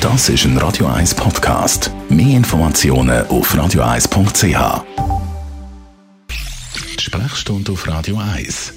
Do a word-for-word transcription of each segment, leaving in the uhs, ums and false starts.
Das ist ein Radio eins Podcast. Mehr Informationen auf radio eins punkt c h. Die Sprechstunde auf Radio eins.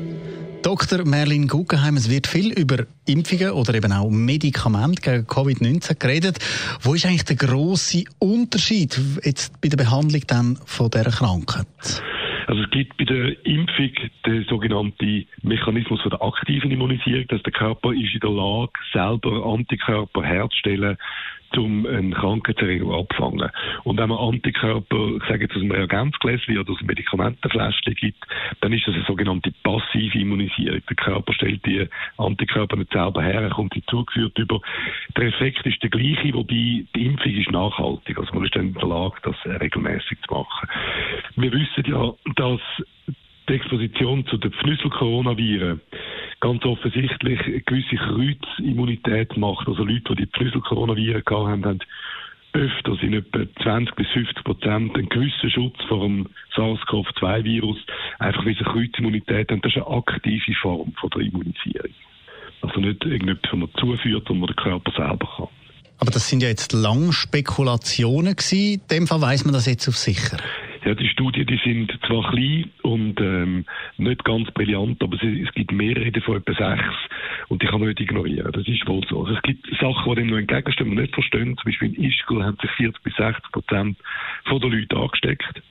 Doktor Merlin Guggenheim, es wird viel über Impfungen oder eben auch Medikamente gegen Covid neunzehn geredet. Wo ist eigentlich der grosse Unterschied jetzt bei der Behandlung dann von dieser Krankheit? Also es gibt bei der Impfung den sogenannten Mechanismus von der aktiven Immunisierung, dass der Körper ist in der Lage, selber Antikörper herzustellen, um einen Krankheitserreger abzufangen. Und wenn man Antikörper, ich sage jetzt aus einem Reagenzgläschen oder aus einem Medikamentenfläschchen gibt, dann ist das eine sogenannte passive Immunisierung. Der Körper stellt die Antikörper nicht selber her, er kommt die zugeführt über. Der Effekt ist der gleiche, wobei die Impfung ist nachhaltig. Also man ist dann in der Lage, das regelmäßig zu machen. Wir wissen ja, dass die Exposition zu den Pfnüssel-Coronaviren ganz offensichtlich eine gewisse Kreuzimmunität macht. Also Leute, die die Pfnüssel-Coronaviren gehabt haben, haben öfters in etwa zwanzig bis fünfzig Prozent einen gewissen Schutz vor dem SARS-C o V zwei Virus, einfach weil sie eine Kreuzimmunität haben. Das ist eine aktive Form von der Immunisierung. Also nicht irgendetwas, was man zuführt, sondern der Körper selber kann. Aber das sind ja jetzt lange Spekulationen gewesen. In dem Fall weiss man das jetzt auf sicher. Ja, die Studien, die sind zwar klein und ähm, nicht ganz brillant, aber es, es gibt mehrere davon, etwa sechs, und die kann man nicht ignorieren. Das ist wohl so. Also es gibt Sachen, die dem noch entgegenstehen, die man nicht verstehen. Zum Beispiel in Ischgl haben sich vierzig bis sechzig Prozent von den Leuten angesteckt.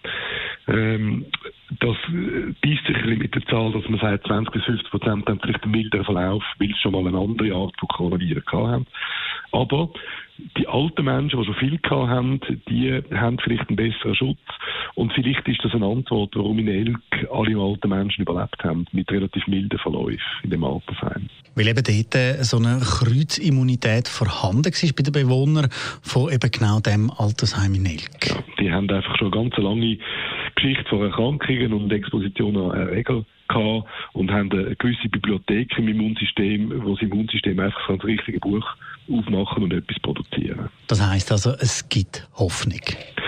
Ähm, das äh, beißt sich ein bisschen mit der Zahl, dass man sagt, zwanzig bis fünfzig Prozent haben vielleicht einen milderen Verlauf, weil sie schon mal eine andere Art von Coronaviren gehabt haben. Aber die alten Menschen, die schon viel gehabt haben, die haben vielleicht einen besseren Schutz. Und vielleicht ist das eine Antwort, warum in Elk alle alten Menschen überlebt haben, mit relativ milden Verläufen in dem Altersheim. Weil eben dort so eine Kreuzimmunität vorhanden war bei den Bewohnern von eben genau dem Altersheim in Elk. Ja, die haben einfach schon eine ganz lange Geschichte von Erkrankungen und Exposition an Erreger gehabt und haben eine gewisse Bibliothek im Immunsystem, wo das Immunsystem einfach so ein richtiges Buch aufmachen und etwas produzieren. Das heisst also, es gibt Hoffnung.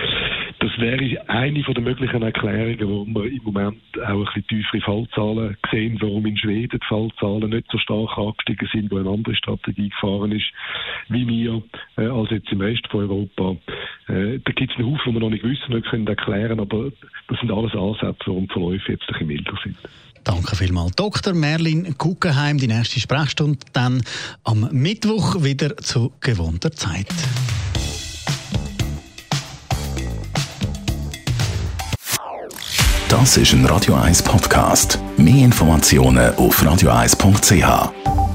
Das wäre eine von den möglichen Erklärungen, wo wir im Moment auch ein bisschen tiefere Fallzahlen sehen, warum in Schweden die Fallzahlen nicht so stark angestiegen sind, wo eine andere Strategie gefahren ist, wie wir, äh, als jetzt im Rest von Europa. Äh, da gibt es einen Haufen, die wir noch nicht wissen, nicht können erklären, aber das sind alles Ansätze, warum die Verläufe jetzt ein bisschen milder sind. Danke vielmals. Doktor Merlin Guggenheim, die nächste Sprechstunde dann am Mittwoch wieder zu gewohnter Zeit. Das ist ein Radio eins Podcast. Mehr Informationen auf radio eins punkt c h.